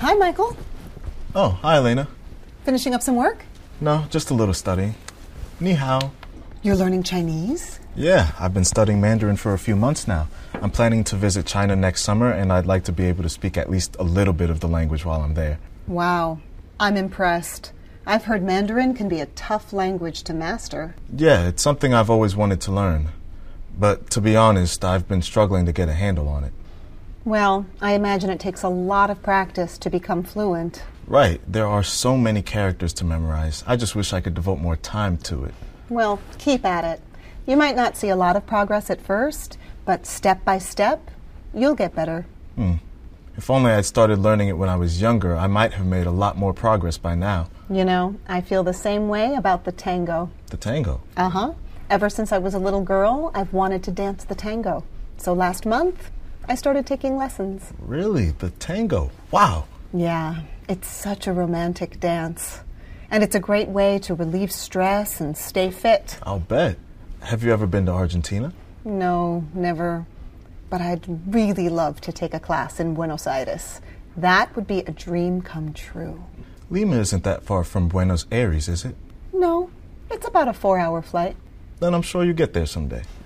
Hi, Michael. Oh, hi, Elena. Finishing up some work? No, just a little studying. Ni hao. You're learning Chinese? Yeah, I've been studying Mandarin for a few months now. I'm planning to visit China next summer, and I'd like to be able to speak at least a little bit of the language while I'm there. Wow, I'm impressed. I've heard Mandarin can be a tough language to master. Yeah, it's something I've always wanted to learn. But to be honest, I've been struggling to get a handle on it. Well, I imagine it takes a lot of practice to become fluent. Right, there are so many characters to memorize. I just wish I could devote more time to it. Well, keep at it. You might not see a lot of progress at first, but step by step, you'll get better. If only I'd started learning it when I was younger, I might have made a lot more progress by now. You know, I feel the same way about the tango. The tango? Uh-huh. Ever since I was a little girl, I've wanted to dance the tango. So last month, I started taking lessons. Really? The tango? Wow. Yeah, it's such a romantic dance. And it's a great way to relieve stress and stay fit. I'll bet. Have you ever been to Argentina? No, never. But I'd really love to take a class in Buenos Aires. That would be a dream come true. Lima isn't that far from Buenos Aires, is it? No, it's about a 4-hour flight. Then I'm sure you get there someday.